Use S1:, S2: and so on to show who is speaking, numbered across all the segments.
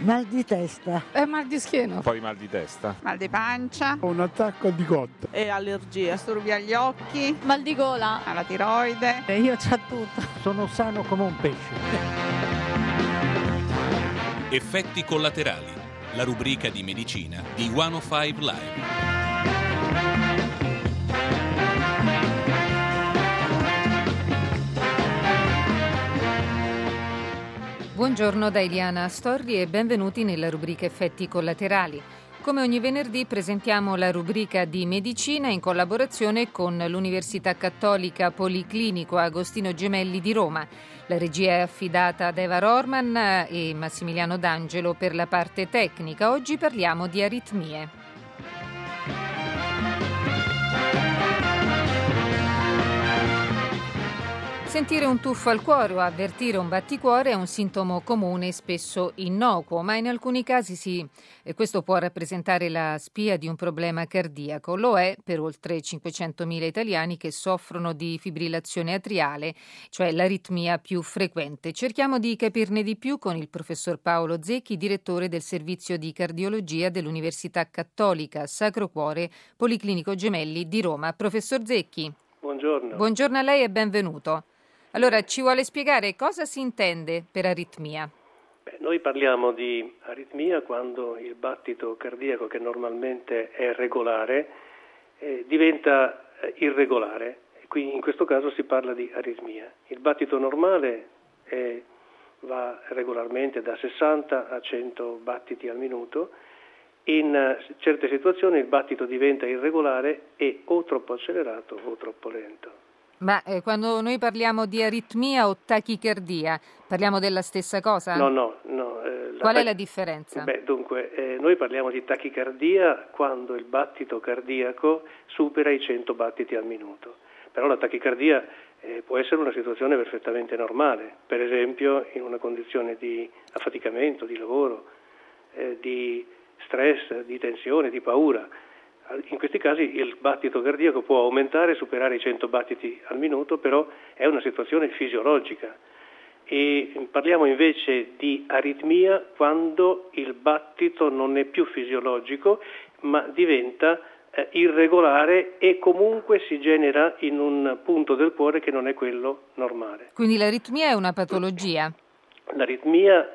S1: Mal di testa.
S2: Mal di schiena.
S3: Un po' di mal di testa.
S2: Mal di pancia.
S4: Un attacco di cotta.
S2: E allergie. Disturbi agli occhi.
S5: Mal di gola.
S2: Alla tiroide.
S5: Io c'ho tutto.
S1: Sono sano come un pesce.
S6: Effetti collaterali. La rubrica di medicina di 105 Live.
S7: Buongiorno da Eliana Astorri e benvenuti nella rubrica Effetti collaterali. Come ogni venerdì presentiamo la rubrica di medicina in collaborazione con l'Università Cattolica Policlinico Agostino Gemelli di Roma. La regia è affidata ad Eva Rorman e Massimiliano D'Angelo per la parte tecnica. Oggi parliamo di aritmie. Sentire un tuffo al cuore o avvertire un batticuore è un sintomo comune e spesso innocuo, ma in alcuni casi questo può rappresentare la spia di un problema cardiaco. Lo è per oltre 500.000 italiani che soffrono di fibrillazione atriale, cioè l'aritmia più frequente. Cerchiamo di capirne di più con il professor Paolo Zecchi, direttore del servizio di cardiologia dell'Università Cattolica Sacro Cuore Policlinico Gemelli di Roma. Professor Zecchi.
S8: Buongiorno.
S7: Buongiorno a lei e benvenuto. Allora, ci vuole spiegare cosa si intende per aritmia?
S8: Noi parliamo di aritmia quando il battito cardiaco, che normalmente è regolare, diventa irregolare. Quindi in questo caso si parla di aritmia. Il battito normale va regolarmente da 60 a 100 battiti al minuto. In certe situazioni il battito diventa irregolare e o troppo accelerato o troppo lento.
S7: Ma quando noi parliamo di aritmia o tachicardia, parliamo della stessa cosa?
S8: No.
S7: Qual è la differenza?
S8: Dunque, noi parliamo di tachicardia quando il battito cardiaco supera i 100 battiti al minuto. Però la tachicardia può essere una situazione perfettamente normale, per esempio in una condizione di affaticamento, di lavoro, di stress, di tensione, di paura. In questi casi il battito cardiaco può aumentare, superare i 100 battiti al minuto, però è una situazione fisiologica. E parliamo invece di aritmia quando il battito non è più fisiologico, ma diventa irregolare e comunque si genera in un punto del cuore che non è quello normale.
S7: Quindi l'aritmia è una patologia?
S8: L'aritmia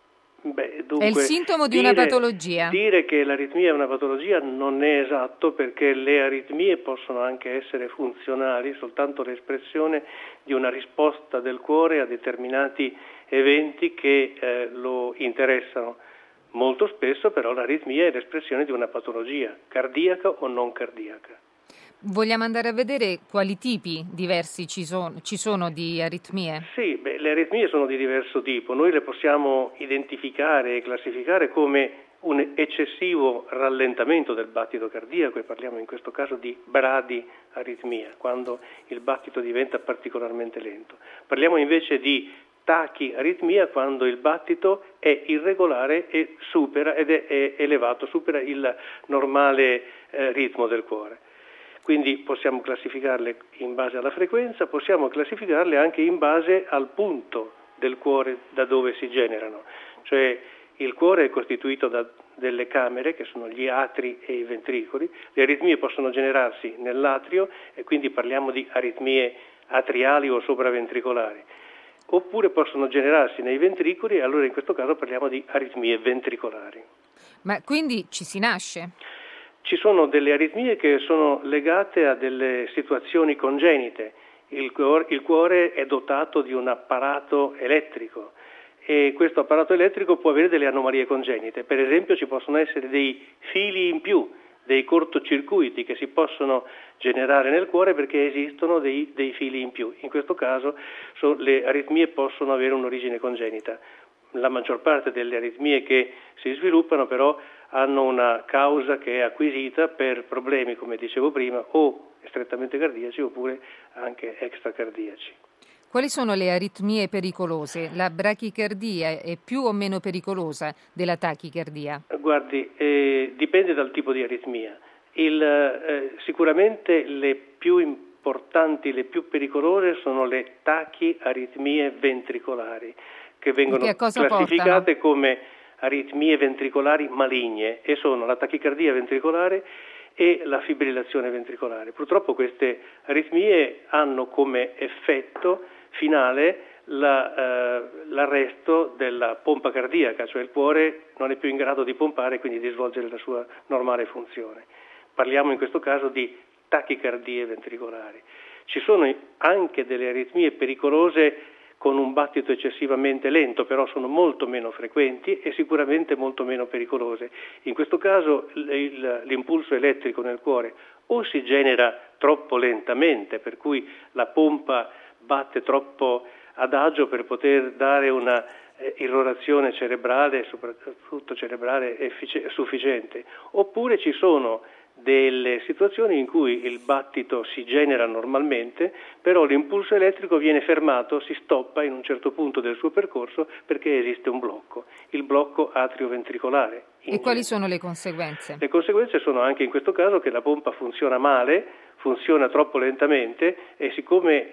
S8: dunque,
S7: è il sintomo di una patologia.
S8: Dire che l'aritmia è una patologia non è esatto, perché le aritmie possono anche essere funzionali, soltanto l'espressione di una risposta del cuore a determinati eventi che lo interessano. Molto spesso però l'aritmia è l'espressione di una patologia, cardiaca o non cardiaca.
S7: Vogliamo andare a vedere quali tipi diversi ci sono di aritmie?
S8: Sì, le aritmie sono di diverso tipo. Noi le possiamo identificare e classificare come un eccessivo rallentamento del battito cardiaco, e parliamo in questo caso di bradiaritmia, quando il battito diventa particolarmente lento. Parliamo invece di tachiaritmia quando il battito è irregolare e supera ed è elevato, supera il normale ritmo del cuore. Quindi possiamo classificarle in base alla frequenza, possiamo classificarle anche in base al punto del cuore da dove si generano. Cioè il cuore è costituito da delle camere che sono gli atri e i ventricoli. Le aritmie possono generarsi nell'atrio e quindi parliamo di aritmie atriali o sopraventricolari. Oppure possono generarsi nei ventricoli e allora in questo caso parliamo di aritmie ventricolari.
S7: Ma quindi ci si nasce?
S8: Ci sono delle aritmie che sono legate a delle situazioni congenite. Il cuore è dotato di un apparato elettrico e questo apparato elettrico può avere delle anomalie congenite. Per esempio ci possono essere dei fili in più, dei cortocircuiti che si possono generare nel cuore perché esistono dei fili in più. In questo caso le aritmie possono avere un'origine congenita. La maggior parte delle aritmie che si sviluppano però hanno una causa che è acquisita per problemi, come dicevo prima, o strettamente cardiaci oppure anche extracardiaci.
S7: Quali sono le aritmie pericolose? La brachicardia è più o meno pericolosa della tachicardia?
S8: Guardi, dipende dal tipo di aritmia. Sicuramente le più importanti, le più pericolose sono le tachiaritmie ventricolari, che vengono classificate come aritmie ventricolari maligne, e sono la tachicardia ventricolare e la fibrillazione ventricolare. Purtroppo queste aritmie hanno come effetto finale l'arresto della pompa cardiaca, cioè il cuore non è più in grado di pompare e quindi di svolgere la sua normale funzione. Parliamo in questo caso di tachicardie ventricolari. Ci sono anche delle aritmie pericolose con un battito eccessivamente lento, però sono molto meno frequenti e sicuramente molto meno pericolose. In questo caso l'impulso elettrico nel cuore o si genera troppo lentamente, per cui la pompa batte troppo adagio per poter dare una irrorazione cerebrale, soprattutto cerebrale sufficiente, oppure ci sono delle situazioni in cui il battito si genera normalmente, però l'impulso elettrico viene fermato, si stoppa in un certo punto del suo percorso perché esiste un blocco, il blocco atrioventricolare.
S7: E quali sono le conseguenze? Le
S8: conseguenze sono anche in questo caso che la pompa funziona male, funziona troppo lentamente, e siccome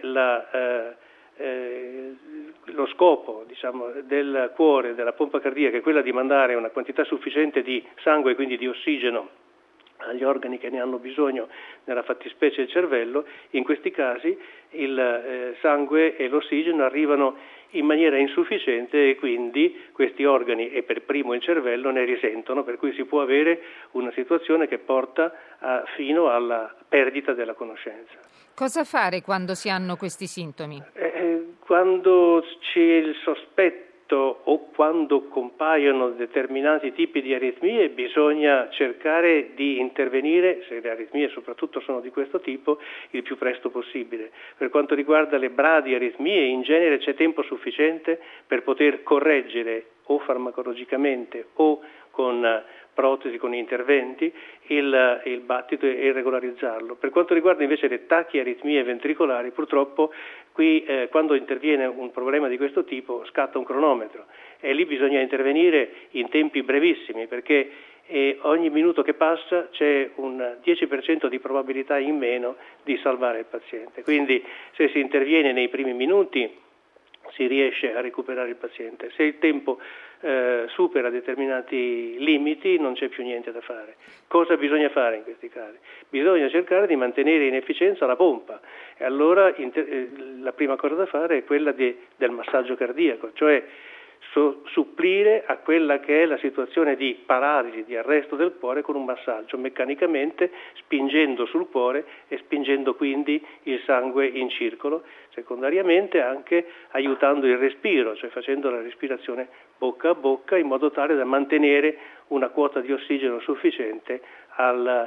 S8: lo scopo del cuore, della pompa cardiaca, è quella di mandare una quantità sufficiente di sangue e quindi di ossigeno agli organi che ne hanno bisogno, nella fattispecie il cervello, in questi casi il sangue e l'ossigeno arrivano in maniera insufficiente e quindi questi organi, e per primo il cervello, ne risentono, per cui si può avere una situazione che porta fino alla perdita della conoscenza.
S7: Cosa fare quando si hanno questi sintomi?
S8: Quando c'è il sospetto o quando compaiono determinati tipi di aritmie, bisogna cercare di intervenire, se le aritmie soprattutto sono di questo tipo, il più presto possibile. Per quanto riguarda le bradiaritmie, in genere c'è tempo sufficiente per poter correggere o farmacologicamente o con protesi, con interventi, il battito e regolarizzarlo. Per quanto riguarda invece le tachiaritmie ventricolari, purtroppo qui quando interviene un problema di questo tipo scatta un cronometro e lì bisogna intervenire in tempi brevissimi, perché ogni minuto che passa c'è un 10% di probabilità in meno di salvare il paziente. Quindi se si interviene nei primi minuti si riesce a recuperare il paziente. Se il tempo supera determinati limiti non c'è più niente da fare. Cosa bisogna fare in questi casi? Bisogna cercare di mantenere in efficienza la pompa, e allora la prima cosa da fare è quella del massaggio cardiaco, cioè supplire a quella che è la situazione di paralisi, di arresto del cuore con un massaggio, meccanicamente spingendo sul cuore e spingendo quindi il sangue in circolo, secondariamente anche aiutando il respiro, cioè facendo la respirazione bocca a bocca in modo tale da mantenere una quota di ossigeno sufficiente a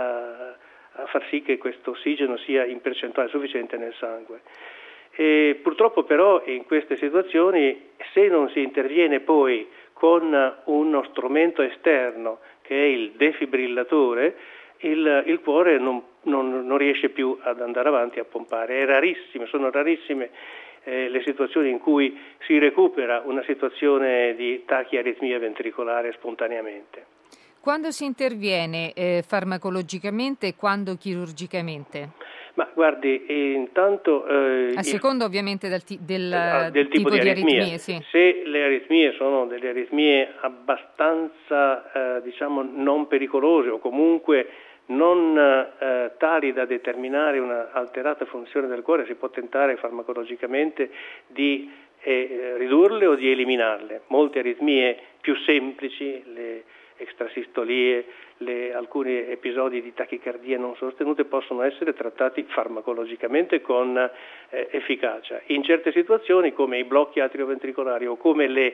S8: far sì che questo ossigeno sia in percentuale sufficiente nel sangue. E purtroppo però in queste situazioni, se non si interviene poi con uno strumento esterno che è il defibrillatore, il cuore non riesce più ad andare avanti a pompare. Sono rarissime le situazioni in cui si recupera una situazione di tachiaritmia ventricolare spontaneamente.
S7: Quando si interviene farmacologicamente e quando chirurgicamente?
S8: Ma guardi, intanto
S7: a seconda ovviamente del tipo di aritmie, sì.
S8: Se le aritmie sono delle aritmie abbastanza non pericolose o comunque non tali da determinare una alterata funzione del cuore, si può tentare farmacologicamente di ridurle o di eliminarle. Molte aritmie più semplici, le extrasistolie, alcuni episodi di tachicardia non sostenute possono essere trattati farmacologicamente con efficacia. In certe situazioni, come i blocchi atrioventricolari o come le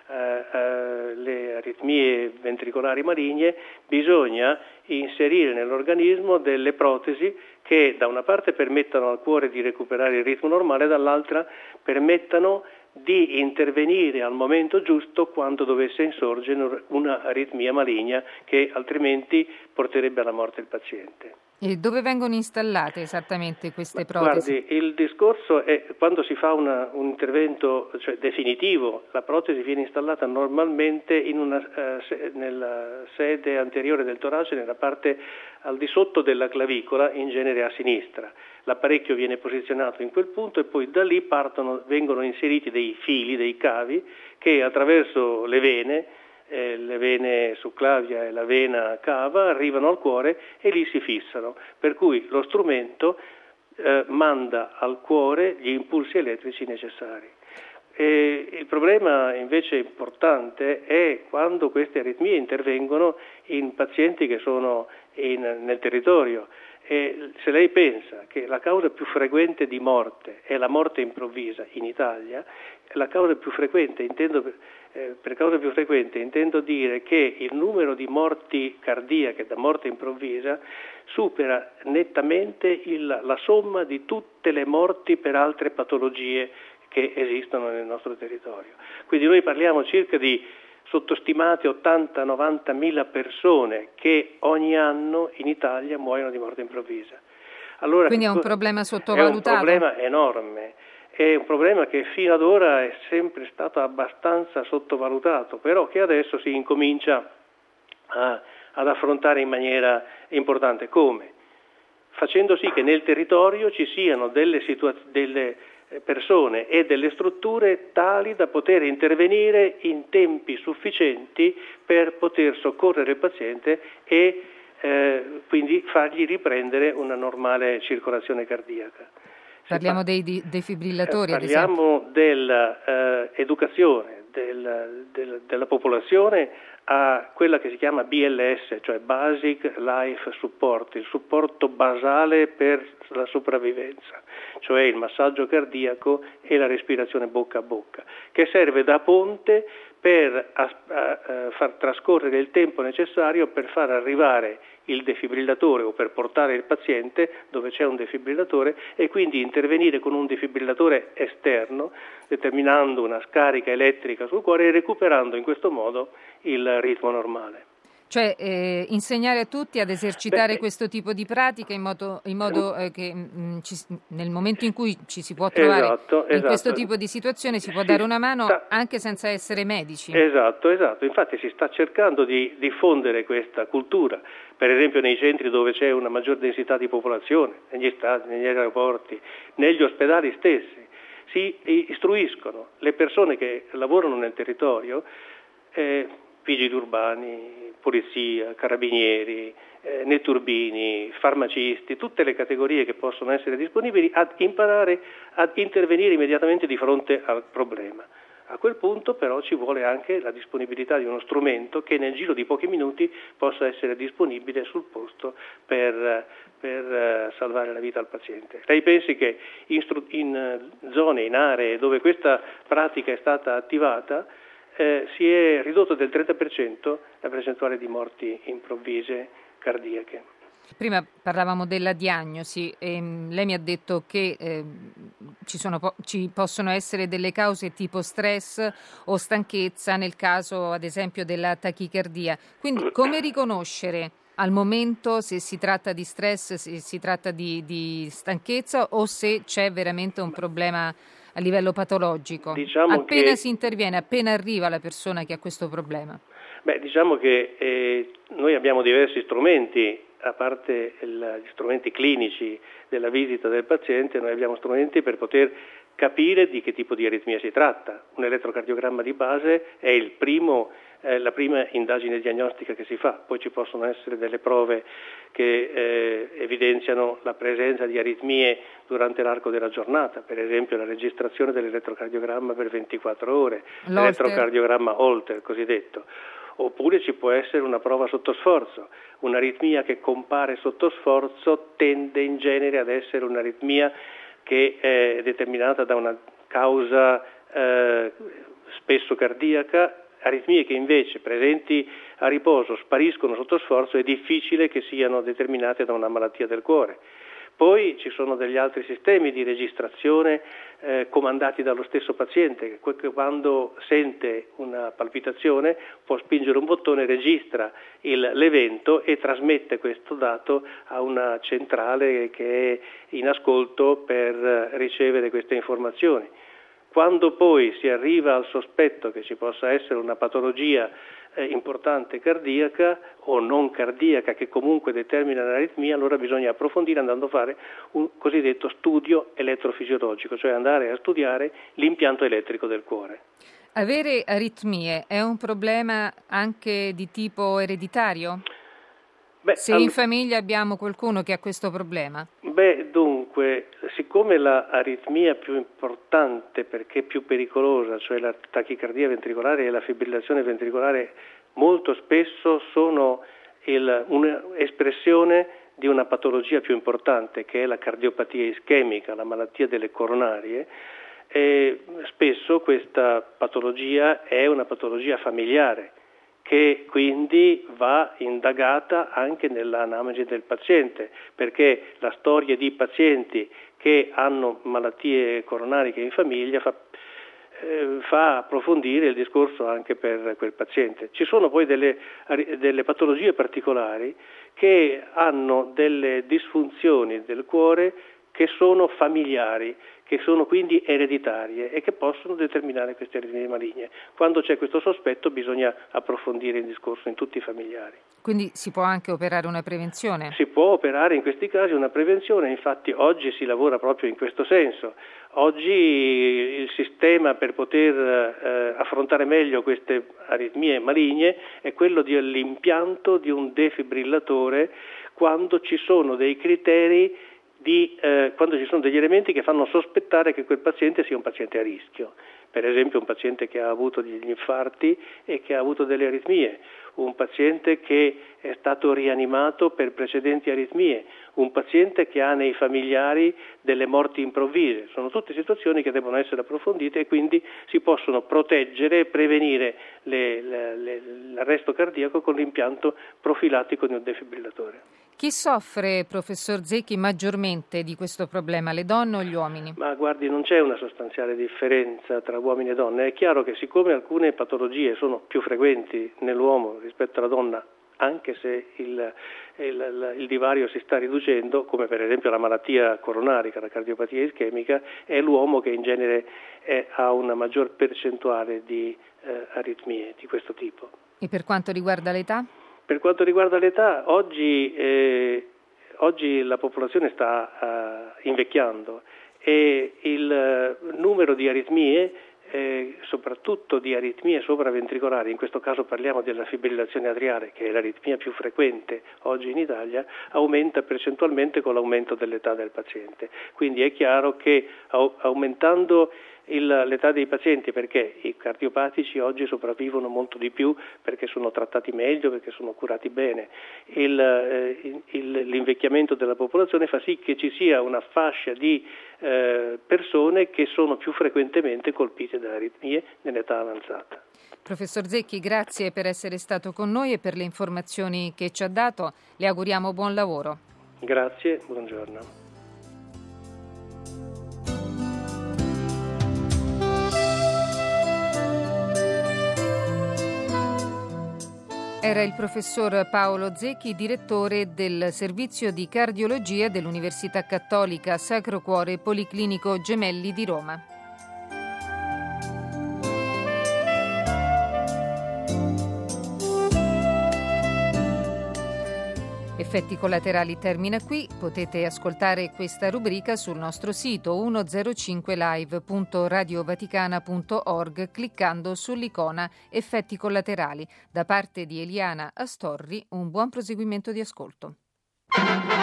S8: aritmie ventricolari maligne, bisogna inserire nell'organismo delle protesi che da una parte permettano al cuore di recuperare il ritmo normale, dall'altra permettano di intervenire al momento giusto quando dovesse insorgere una aritmia maligna che altrimenti porterebbe alla morte il paziente.
S7: E dove vengono installate esattamente queste protesi?
S8: Guardi, il discorso è quando si fa un intervento definitivo, la protesi viene installata normalmente nella sede anteriore del torace, nella parte al di sotto della clavicola, in genere a sinistra. L'apparecchio viene posizionato in quel punto e poi da lì vengono inseriti dei fili, dei cavi che attraverso le vene le vene succlavia e la vena cava arrivano al cuore e lì si fissano, per cui lo strumento manda al cuore gli impulsi elettrici necessari. Il problema invece importante è quando queste aritmie intervengono in pazienti che sono nel territorio. E se lei pensa che la causa più frequente di morte è la morte improvvisa in Italia, la causa più frequente, per causa più frequente intendo dire che il numero di morti cardiache da morte improvvisa supera nettamente la somma di tutte le morti per altre patologie che esistono nel nostro territorio. Quindi noi parliamo circa di sottostimate 80-90 mila persone che ogni anno in Italia muoiono di morte improvvisa. Allora,
S7: quindi è un problema sottovalutato?
S8: È un problema enorme, è un problema che fino ad ora è sempre stato abbastanza sottovalutato, però che adesso si incomincia ad affrontare in maniera importante. Come? Facendo sì che nel territorio ci siano delle persone e delle strutture tali da poter intervenire in tempi sufficienti per poter soccorrere il paziente e quindi fargli riprendere una normale circolazione cardiaca.
S7: Parliamo dei defibrillatori, ad esempio.
S8: Parliamo dell'educazione della popolazione a quella che si chiama BLS, cioè Basic Life Support, il supporto basale per la sopravvivenza, cioè il massaggio cardiaco e la respirazione bocca a bocca, che serve da ponte per far trascorrere il tempo necessario per far arrivare il defibrillatore o per portare il paziente dove c'è un defibrillatore e quindi intervenire con un defibrillatore esterno, determinando una scarica elettrica sul cuore e recuperando in questo modo il ritmo normale.
S7: Cioè insegnare a tutti ad esercitare questo tipo di pratica in modo che nel momento in cui ci si può trovare in questo tipo di situazione si può dare una mano anche senza essere medici.
S8: Esatto, infatti si sta cercando di diffondere questa cultura, per esempio nei centri dove c'è una maggior densità di popolazione, negli stadi, negli aeroporti, negli ospedali stessi, si istruiscono le persone che lavorano nel territorio, vigili urbani, polizia, carabinieri, netturbini, farmacisti, tutte le categorie che possono essere disponibili ad imparare ad intervenire immediatamente di fronte al problema. A quel punto però ci vuole anche la disponibilità di uno strumento che nel giro di pochi minuti possa essere disponibile sul posto per salvare la vita al paziente. Lei pensi che in zone, in aree dove questa pratica è stata attivata, si è ridotto del 30% la percentuale di morti improvvise cardiache.
S7: Prima parlavamo della diagnosi e lei mi ha detto che ci possono essere delle cause tipo stress o stanchezza nel caso ad esempio della tachicardia. Quindi come riconoscere al momento se si tratta di stress, se si tratta di stanchezza o se c'è veramente un problema a livello patologico? Appena si interviene, appena arriva la persona che ha questo problema?
S8: Diciamo che noi abbiamo diversi strumenti, a parte gli strumenti clinici della visita del paziente, noi abbiamo strumenti per poter capire di che tipo di aritmia si tratta. Un elettrocardiogramma di base è la prima indagine diagnostica che si fa, poi ci possono essere delle prove che evidenziano la presenza di aritmie durante l'arco della giornata, per esempio la registrazione dell'elettrocardiogramma per 24 ore, l'elettrocardiogramma Holter cosiddetto. Oppure ci può essere una prova sotto sforzo. Un'aritmia che compare sotto sforzo tende in genere ad essere un'aritmia che è determinata da una causa spesso cardiaca. Aritmie che invece presenti a riposo spariscono sotto sforzo, è difficile che siano determinate da una malattia del cuore. Poi ci sono degli altri sistemi di registrazione comandati dallo stesso paziente, che quando sente una palpitazione può spingere un bottone, registra l'evento e trasmette questo dato a una centrale che è in ascolto per ricevere queste informazioni. Quando poi si arriva al sospetto che ci possa essere una patologia importante cardiaca o non cardiaca che comunque determina l'aritmia, allora bisogna approfondire andando a fare un cosiddetto studio elettrofisiologico, cioè andare a studiare l'impianto elettrico del cuore.
S7: Avere aritmie è un problema anche di tipo ereditario? Se in famiglia abbiamo qualcuno che ha questo problema?
S8: Dunque, siccome l'aritmia più importante, perché più pericolosa, cioè la tachicardia ventricolare e la fibrillazione ventricolare, molto spesso sono un'espressione di una patologia più importante, che è la cardiopatia ischemica, la malattia delle coronarie. E spesso questa patologia è una patologia familiare, che quindi va indagata anche nell'anamnesi del paziente, perché la storia di pazienti che hanno malattie coronariche in famiglia fa approfondire il discorso anche per quel paziente. Ci sono poi delle patologie particolari che hanno delle disfunzioni del cuore che sono familiari, che sono quindi ereditarie e che possono determinare queste aritmie maligne. Quando c'è questo sospetto bisogna approfondire il discorso in tutti i familiari.
S7: Quindi si può anche operare una prevenzione?
S8: Si può operare in questi casi una prevenzione, infatti oggi si lavora proprio in questo senso. Oggi il sistema per poter affrontare meglio queste aritmie maligne è quello dell'impianto di un defibrillatore quando ci sono dei criteri quando ci sono degli elementi che fanno sospettare che quel paziente sia un paziente a rischio, per esempio un paziente che ha avuto degli infarti e che ha avuto delle aritmie, un paziente che è stato rianimato per precedenti aritmie, un paziente che ha nei familiari delle morti improvvise. Sono tutte situazioni che devono essere approfondite e quindi si possono proteggere e prevenire l'arresto cardiaco con l'impianto profilattico di un defibrillatore.
S7: Chi soffre, professor Zecchi, maggiormente di questo problema, le donne o gli uomini?
S8: Ma guardi, non c'è una sostanziale differenza tra uomini e donne. È chiaro che siccome alcune patologie sono più frequenti nell'uomo rispetto alla donna, anche se il divario si sta riducendo, come per esempio la malattia coronarica, la cardiopatia ischemica, è l'uomo che in genere ha una maggior percentuale di aritmie di questo tipo.
S7: E per quanto riguarda l'età?
S8: Per quanto riguarda l'età, oggi la popolazione sta invecchiando e il numero di aritmie, soprattutto di aritmie sovraventricolari, in questo caso parliamo della fibrillazione atriale, che è l'aritmia più frequente oggi in Italia, aumenta percentualmente con l'aumento dell'età del paziente. Quindi è chiaro che aumentando l'età dei pazienti, perché i cardiopatici oggi sopravvivono molto di più perché sono trattati meglio, perché sono curati bene. L'invecchiamento della popolazione fa sì che ci sia una fascia di persone che sono più frequentemente colpite da aritmie nell'età avanzata.
S7: Professor Zecchi, grazie per essere stato con noi e per le informazioni che ci ha dato. Le auguriamo buon lavoro.
S8: Grazie, buongiorno.
S7: Era il professor Paolo Zecchi, direttore del servizio di cardiologia dell'Università Cattolica Sacro Cuore Policlinico Gemelli di Roma. Effetti collaterali termina qui, potete ascoltare questa rubrica sul nostro sito 105live.radiovaticana.org cliccando sull'icona Effetti collaterali. Da parte di Eliana Astorri, un buon proseguimento di ascolto.